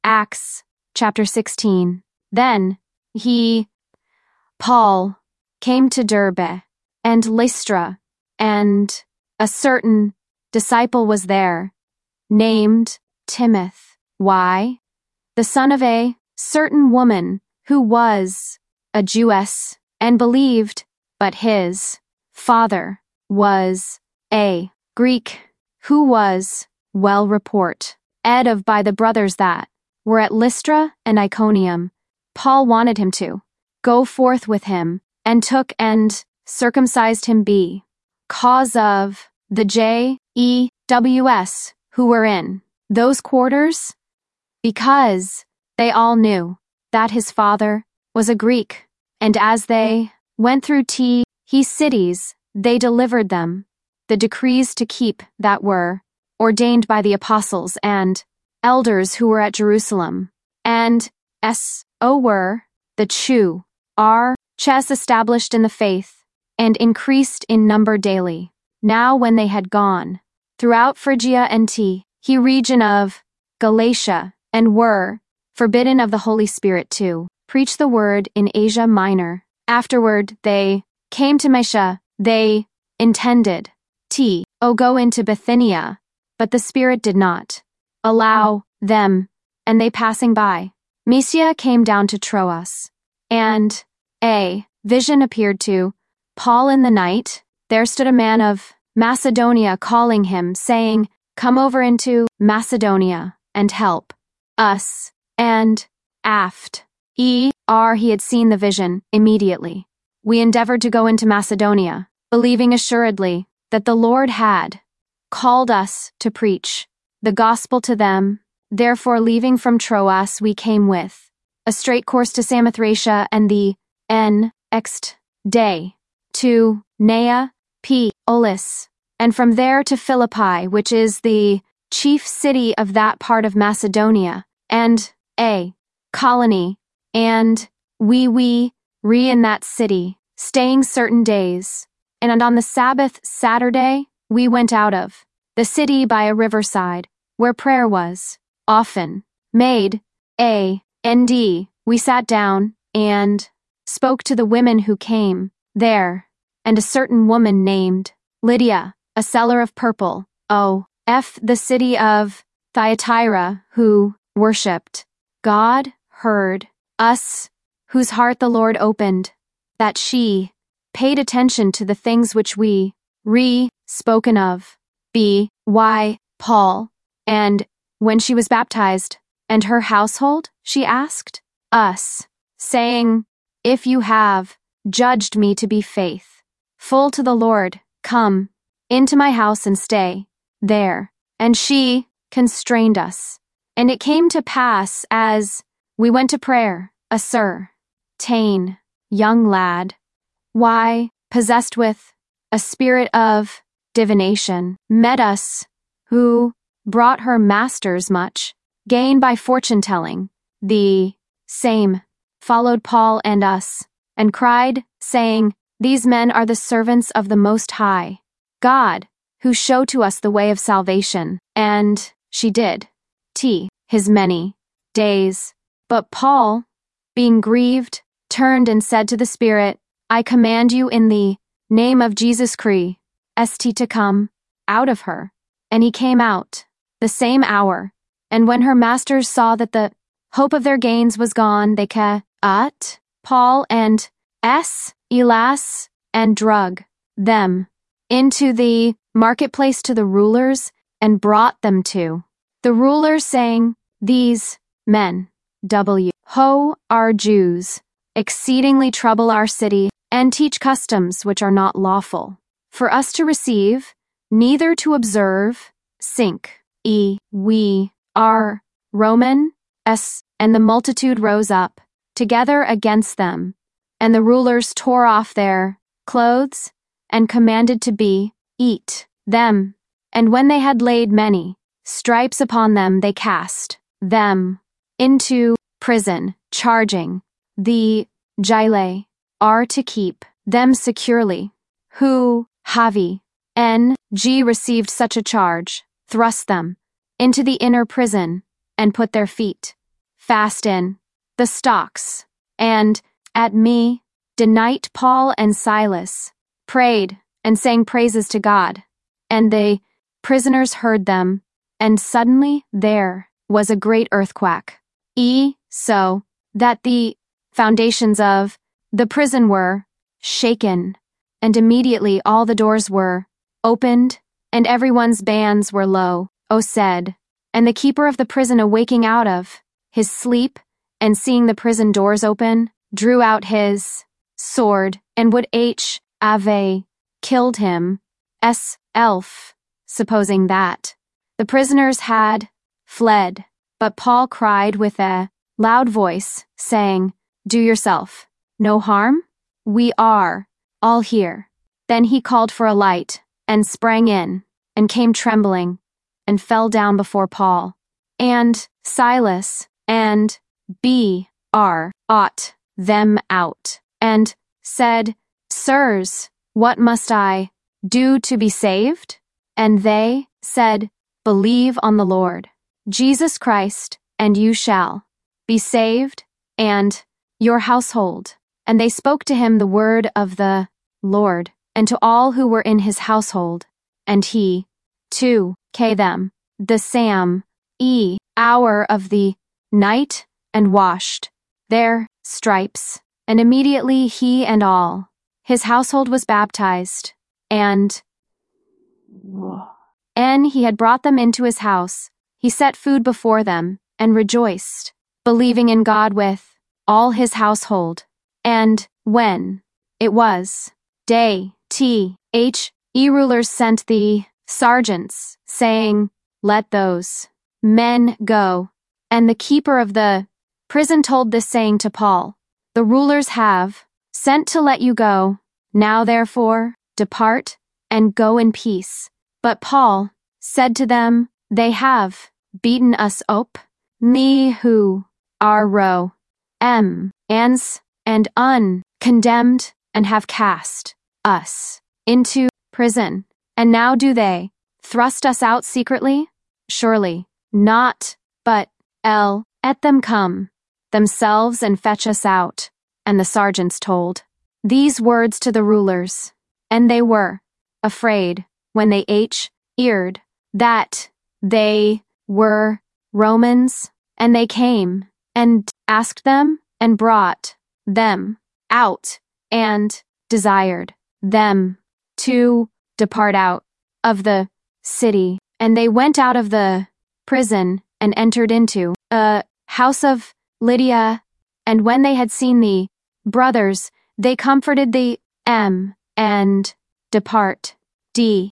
Acts, chapter 16. Then Paul, came to Derbe and Lystra, and a certain disciple was there, named Timothy, the son of a certain woman who was a Jewess, and believed, but his father was a Greek, who was well reported of by the brothers that were at Lystra and Iconium. Paul wanted him to go forth with him, and took and circumcised him because of the Jews who were in those quarters, because they all knew that his father was a Greek, and as they went through cities, they delivered them the decrees to keep that were ordained by the apostles and elders who were at Jerusalem, and so were the churches established in the faith, and increased in number daily. Now when they had gone throughout Phrygia and region of Galatia, and were forbidden of the Holy Spirit to preach the word in Asia Minor, afterward they came to Mysia. They intended to go into Bithynia, but the Spirit did not allow them, and they passing by Mysia came down to Troas. And a vision appeared to Paul in the night. There stood a man of Macedonia calling him, saying, "Come over into Macedonia, and help us." And he had seen the vision. Immediately we endeavored to go into Macedonia, believing assuredly that the Lord had called us to preach the gospel to them. Therefore, leaving from Troas, we came with a straight course to Samothracia, and the next day to Neapolis, and from there to Philippi, which is the chief city of that part of Macedonia, and a colony, and we in that city, staying certain days. And on the Sabbath Saturday, we went out of the city by a riverside, where prayer was often made. We sat down, and spoke to the women who came there, and a certain woman named Lydia, a seller of purple, the city of Thyatira, who worshipped God, heard us, whose heart the Lord opened, that she paid attention to the things which we spoken of by Paul. And when she was baptized, and her household, she asked us, saying, "If you have judged me to be faithful to the Lord, come into my house and stay there." And she constrained us. And it came to pass, as we went to prayer, a certain young lad, possessed with a spirit of divination, met us, who brought her masters much gain by fortune-telling. The same followed Paul and us, and cried, saying, "These men are the servants of the Most High God, who show to us the way of salvation." And she did his many days. But Paul, being grieved, turned and said to the Spirit, "I command you in the name of Jesus Christ to come out of her." And he came out the same hour. And when her masters saw that the hope of their gains was gone, they caught Paul and Silas, and drug them into the marketplace to the rulers, and brought them to the rulers, saying, "These men are Jews, exceedingly trouble our city, and teach customs which are not lawful for us to receive, neither to observe, we are Roman." And the multitude rose up together against them, and the rulers tore off their clothes, and commanded to beat them. And when they had laid many stripes upon them, they cast them into prison, charging the jailer to keep them securely. Who, having received such a charge, thrust them into the inner prison, and put their feet fast in the stocks. And at me, denight Paul and Silas prayed and sang praises to God. And the prisoners heard them, and suddenly there was a great earthquake, so that the foundations of the prison were shaken, and immediately all the doors were opened, and everyone's bands were said. And the keeper of the prison, awaking out of his sleep, and seeing the prison doors open, drew out his sword, and would have killed him, supposing that the prisoners had fled. But Paul cried with a loud voice, saying, Do yourself no harm? We are all here. Then he called for a light, and sprang in, and came trembling, and fell down before Paul and Silas, and brought them out, and said, Sirs, what must I do to be saved? And they said, Believe on the Lord Jesus Christ, and you shall be saved, and your household. And they spoke to him the word of the Lord, and to all who were in his household. And he, too, gave them the same hour of the night, and washed their stripes. And immediately he and all his household was baptized. And he had brought them into his house, he set food before them, and rejoiced, believing in God with all his household. And when it was day, rulers sent the sergeants, saying, Let those men go. And the keeper of the prison told this saying to Paul, The rulers have sent to let you go. Now therefore, depart, and go in peace. But Paul said to them, They have beaten us up, me who are ans and uncondemned, and have cast us into prison. And now do they thrust us out secretly? Surely not, but let them come themselves and fetch us out. And the sergeants told these words to the rulers, and they were afraid when they heard that they were Romans. And they came and asked them, and brought them out, and desired them to depart out of the city. And they went out of the prison, and entered into a house of Lydia. And when they had seen the brothers, they comforted them, and departed.